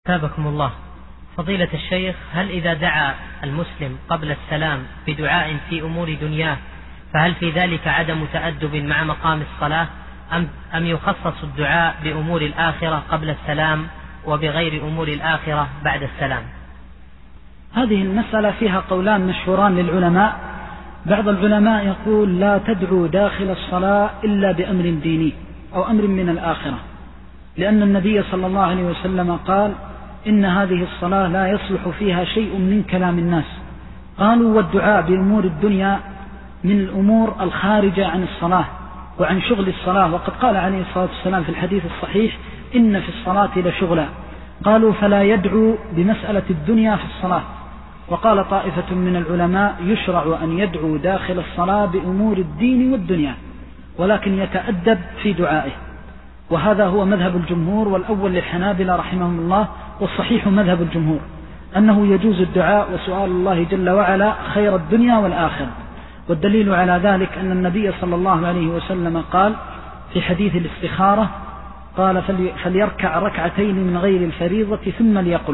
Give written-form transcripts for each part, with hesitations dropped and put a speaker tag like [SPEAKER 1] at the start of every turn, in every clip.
[SPEAKER 1] ثابكم الله. فضيلة الشيخ، هل إذا دعا المسلم قبل السلام بدعاء في أمور دنياه فهل في ذلك عدم تأدب مع مقام الصلاة، أم يخصص الدعاء بأمور الآخرة قبل السلام وبغير أمور الآخرة بعد السلام؟
[SPEAKER 2] هذه المسألة فيها قولان مشهوران للعلماء. بعض العلماء يقول لا تدعو داخل الصلاة إلا بأمر ديني أو أمر من الآخرة، لأن النبي صلى الله عليه وسلم قال إن هذه الصلاة لا يصلح فيها شيء من كلام الناس. قالوا والدعاء بأمور الدنيا من الأمور الخارجة عن الصلاة وعن شغل الصلاة، وقد قال عليه الصلاة والسلام في الحديث الصحيح إن في الصلاة لشغلا. قالوا فلا يدعو بمسألة الدنيا في الصلاة. وقال طائفة من العلماء يشرع أن يدعو داخل الصلاة بأمور الدين والدنيا، ولكن يتأدب في دعائه، وهذا هو مذهب الجمهور، والأول للحنابلة رحمهم الله، والصحيح مذهب الجمهور أنه يجوز الدعاء وسؤال الله جل وعلا خير الدنيا والآخرة. والدليل على ذلك أن النبي صلى الله عليه وسلم قال في حديث الاستخارة قال فليركع ركعتين من غير الفريضة ثم ليقل،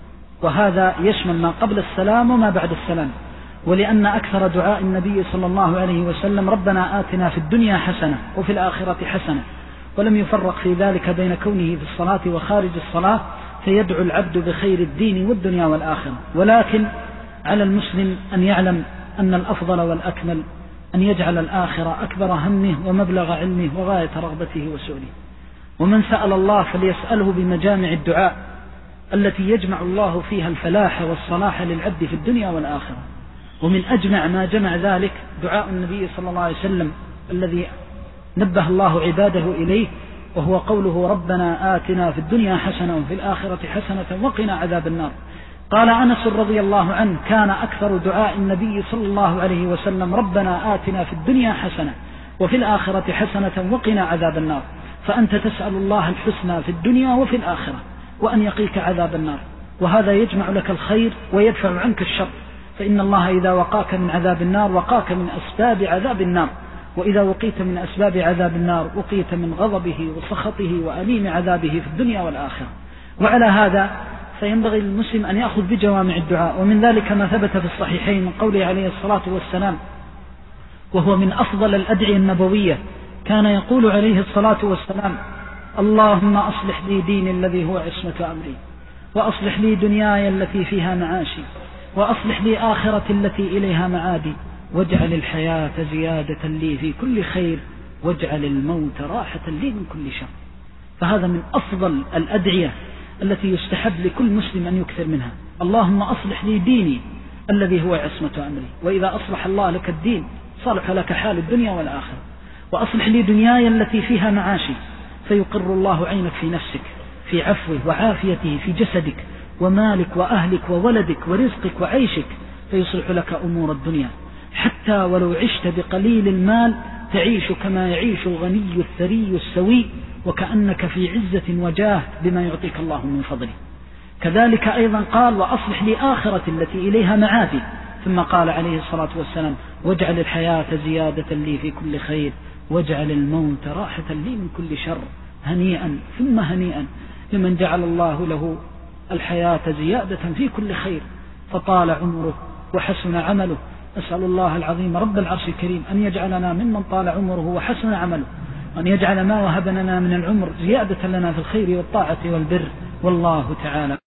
[SPEAKER 2] وهذا يشمل ما قبل السلام وما بعد السلام. ولأن أكثر دعاء النبي صلى الله عليه وسلم ربنا آتنا في الدنيا حسنة وفي الآخرة حسنة، ولم يفرق في ذلك بين كونه في الصلاة وخارج الصلاة، فيدعو العبد بخير الدين والدنيا والآخرة. ولكن على المسلم أن يعلم أن الأفضل والأكمل أن يجعل الآخرة أكبر همه ومبلغ علمه وغاية رغبته وسؤله. ومن سأل الله فليسأله بمجامع الدعاء التي يجمع الله فيها الفلاح والصلاح للعبد في الدنيا والآخرة. ومن أجمع ما جمع ذلك دعاء النبي صلى الله عليه وسلم الذي نبه الله عباده إليه، وهو قوله ربنا آتنا في الدنيا حسنة وفي الآخرة حسنة وقنا عذاب النار. قال أنس رضي الله عنه كان أكثر دعاء النبي صلى الله عليه وسلم ربنا آتنا في الدنيا حسنة وفي الآخرة حسنة وقنا عذاب النار. فأنت تسأل الله الحسنى في الدنيا وفي الآخرة وأن يقيك عذاب النار، وهذا يجمع لك الخير ويدفع عنك الشر، فإن الله إذا وقاك من عذاب النار وقاك من أسباب عذاب النار، وإذا وقيت من أسباب عذاب النار وقيت من غضبه وسخطه وأليم عذابه في الدنيا والآخرة. وعلى هذا فينبغي للمسلم أن يأخذ بجوامع الدعاء، ومن ذلك ما ثبت في الصحيحين من قوله عليه الصلاة والسلام وهو من أفضل الأدعية النبوية، كان يقول عليه الصلاة والسلام اللهم أصلح لي ديني الذي هو عصمة أمري، وأصلح لي دنياي التي فيها معاشي، وأصلح لي آخرتي التي إليها معادي، واجعل الحياة زيادة لي في كل خير، واجعل الموت راحة لي من كل شر. فهذا من أفضل الأدعية التي يستحب لكل مسلم أن يكثر منها. اللهم أصلح لي ديني الذي هو عصمة أمري، وإذا أصلح الله لك الدين صلح لك حال الدنيا والآخرة. وأصلح لي دنياي التي فيها معاشي، فيقر الله عينك في نفسك في عفوه وعافيته في جسدك ومالك وأهلك وولدك ورزقك وعيشك، فيصلح لك أمور الدنيا، حتى ولو عشت بقليل المال تعيش كما يعيش الغني الثري السوي، وكأنك في عزة وجاه بما يعطيك الله من فضله. كذلك أيضا قال وأصلح لي آخرتي التي إليها معادي، ثم قال عليه الصلاة والسلام واجعل الحياة زيادة لي في كل خير، واجعل الموت راحة لي من كل شر. هنيئا ثم هنيئا لمن جعل الله له الحياة زيادة في كل خير فطال عمره وحسن عمله. أسأل الله العظيم رب العرش الكريم أن يجعلنا ممن طال عمره وحسن عمله، وأن يجعل ما وهب لنا من العمر زيادة لنا في الخير والطاعة والبر، والله تعالى